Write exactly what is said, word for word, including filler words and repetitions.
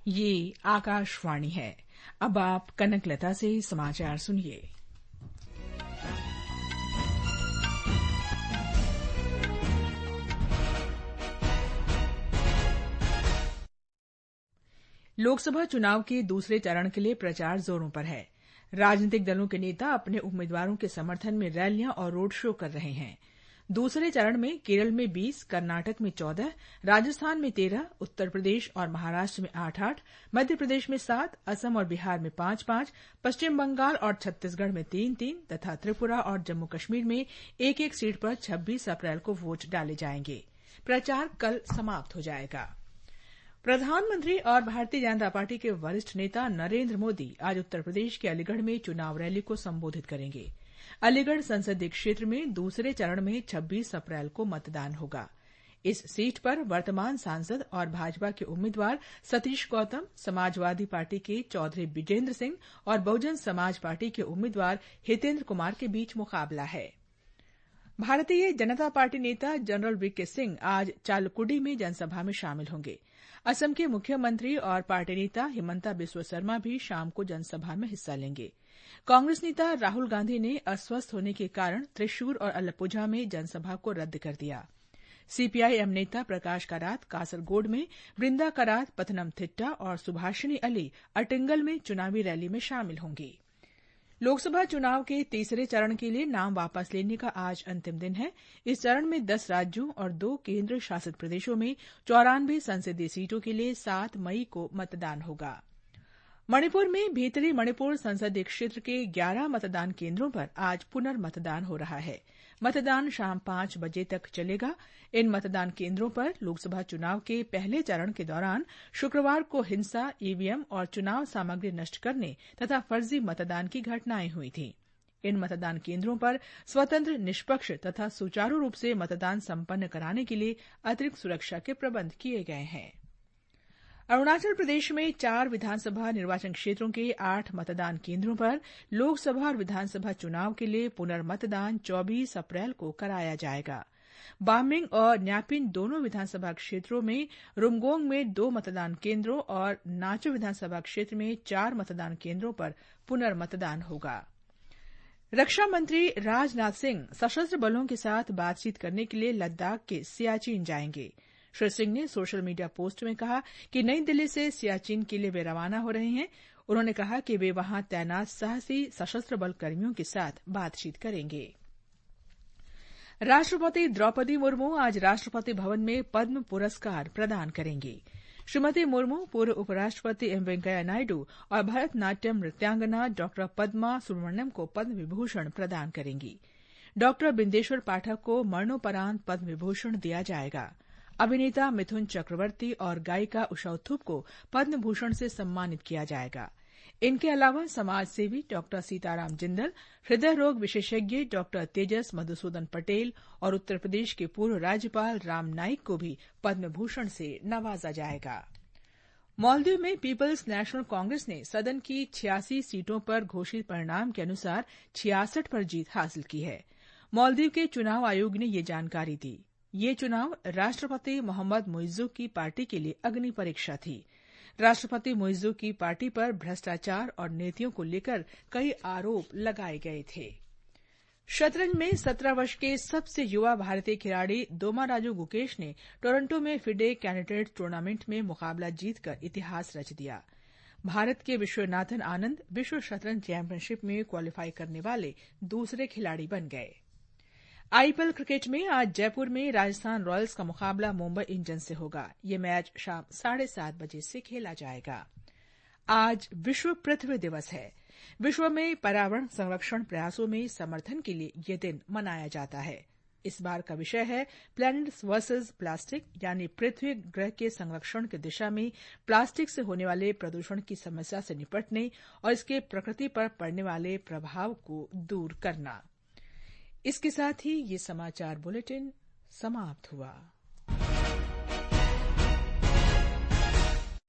ये आकाशवाणी है। अब आप कनकलता से समाचार सुनिए। लोकसभा चुनाव के दूसरे चरण के लिए प्रचार जोरों पर है। राजनीतिक दलों के नेता अपने उम्मीदवारों के समर्थन में रैलियां और रोड शो कर रहे हैं। दूसरे चरण में केरल में बीस, कर्नाटक में चौदह, राजस्थान में तेरह, उत्तर प्रदेश और महाराष्ट्र में आठ आठ, मध्य प्रदेश में सात, असम और बिहार में पांच पांच, पश्चिम बंगाल और छत्तीसगढ़ में तीन तीन तथा त्रिपुरा और जम्मू कश्मीर में एक एक सीट पर छब्बीस अप्रैल को वोट डाले जाएंगे। प्रचार कल समाप्त हो जाएगा। प्रधानमंत्री और भारतीय जनता पार्टी के वरिष्ठ नेता नरेंद्र मोदी आज उत्तर प्रदेश के अलीगढ़ में चुनाव रैली को संबोधित करेंगे। अलीगढ़ संसदीय क्षेत्र में दूसरे चरण में छब्बीस अप्रैल को मतदान होगा। इस सीट पर वर्तमान सांसद और भाजपा के उम्मीदवार सतीश गौतम, समाजवादी पार्टी के चौधरी विजेंद्र सिंह और बहुजन समाज पार्टी के उम्मीदवार हितेंद्र कुमार के बीच मुकाबला है। भारतीय जनता पार्टी नेता जनरल वीके सिंह आज चालकुडी में जनसभा में शामिल होंगे। असम के मुख्यमंत्री और पार्टी नेता हिमंता बिस्वा शर्मा भी शाम को जनसभा में हिस्सा लेंगे। कांग्रेस नेता राहुल गांधी ने अस्वस्थ होने के कारण त्रिशूर और अलप्पुझा में जनसभा को रद्द कर दिया। सीपीआईएम नेता प्रकाश करात कासरगोड में, वृंदा करात पथनमथिट्टा और सुभाषिनी अली अटिंगल में चुनावी रैली में शामिल होंगी। लोकसभा चुनाव के तीसरे चरण के लिए नाम वापस लेने का आज अंतिम दिन है। इस चरण में दस राज्यों और दो केंद्र शासित प्रदेशों में चौरानवे संसदीय सीटों के लिए सात मई को मतदान होगा। मणिपुर में भीतरी मणिपुर संसदीय क्षेत्र के ग्यारह मतदान केंद्रों पर आज पुनर्मतदान हो रहा है। मतदान शाम पांच बजे तक चलेगा। इन मतदान केंद्रों पर लोकसभा चुनाव के पहले चरण के दौरान शुक्रवार को हिंसा, ईवीएम और चुनाव सामग्री नष्ट करने तथा फर्जी मतदान की घटनाएं हुई थीं। इन मतदान केंद्रों पर स्वतंत्र, निष्पक्ष तथा सुचारू रूप से मतदान संपन्न कराने के लिए अतिरिक्त सुरक्षा के प्रबंध किए गए हैं। अरुणाचल प्रदेश में चार विधानसभा निर्वाचन क्षेत्रों के आठ मतदान केंद्रों पर लोकसभा और विधानसभा चुनाव के लिए पुनर्मतदान चौबीस अप्रैल को कराया जाएगा। बामिंग और न्यापिन दोनों विधानसभा क्षेत्रों में, रुमगोंग में दो मतदान केंद्रों और नाचो विधानसभा क्षेत्र में चार मतदान केंद्रों पर पुनर्मतदान होगा। रक्षा मंत्री राजनाथ सिंह सशस्त्र बलों के साथ बातचीत करने के लिए लद्दाख के सियाचिन जाएंगे। श्री सिंह ने सोशल मीडिया पोस्ट में कहा कि नई दिल्ली से सियाचिन के लिए वे रवाना हो रहे हैं। उन्होंने कहा कि वे वहां तैनात साहसी सशस्त्र बल कर्मियों के साथ बातचीत करेंगे। राष्ट्रपति द्रौपदी मुर्मू आज राष्ट्रपति भवन में पद्म पुरस्कार प्रदान करेंगी। श्रीमती मुर्मू पूर्व उपराष्ट्रपति एम वेंकैया नायडू और भरतनाट्यम नृत्यांगना डॉक्टर पद्मा सुब्रमण्यम को पद्म विभूषण प्रदान करेंगी। डॉक्टर बिंदेश्वर पाठक को मरणोपरांत पद्म विभूषण दिया जाएगा। अभिनेता मिथुन चक्रवर्ती और गायिका उषा उत्थुप को पद्म भूषण से सम्मानित किया जाएगा। इनके अलावा समाजसेवी डॉक्टर सीताराम जिंदल, हृदय रोग विशेषज्ञ डॉक्टर तेजस मधुसूदन पटेल और उत्तर प्रदेश के पूर्व राज्यपाल राम नाईक को भी पद्म भूषण से नवाजा जाएगा। मालदीव में पीपल्स नेशनल कांग्रेस ने सदन की छियासी सीटों पर घोषित परिणाम के अनुसार छियासठ पर जीत हासिल की है। मालदीव के चुनाव आयोग ने ये जानकारी दी। ये चुनाव राष्ट्रपति मोहम्मद मुइज्जू की पार्टी के लिए अग्नि परीक्षा थी। राष्ट्रपति मुइज्जू की पार्टी पर भ्रष्टाचार और नीतियों को लेकर कई आरोप लगाए गए थे। शतरंज में सत्रह वर्ष के सबसे युवा भारतीय खिलाड़ी दोमाराजू गुकेश ने टोरंटो में फिडे कैंडिडेट टूर्नामेंट में मुकाबला जीतकर इतिहास रच दिया। भारत के विश्वनाथन आनंद विश्व शतरंज चैंपियनशिप में क्वालीफाई करने वाले दूसरे खिलाड़ी बन गए। आईपीएल क्रिकेट में आज जयपुर में राजस्थान रॉयल्स का मुकाबला मुंबई इंडियंस से होगा। ये मैच शाम साढ़े सात बजे से खेला जाएगा। आज विश्व पृथ्वी दिवस है। विश्व में पर्यावरण संरक्षण प्रयासों में समर्थन के लिए ये दिन मनाया जाता है। इस बार का विषय है प्लैनेट्स वर्सेस प्लास्टिक, यानी पृथ्वी ग्रह के संरक्षण की दिशा में प्लास्टिक से होने वाले प्रदूषण की समस्या से निपटने और इसके प्रकृति पर पड़ने वाले प्रभाव को दूर करना। इसके साथ ही ये समाचार बुलेटिन समाप्त हुआ।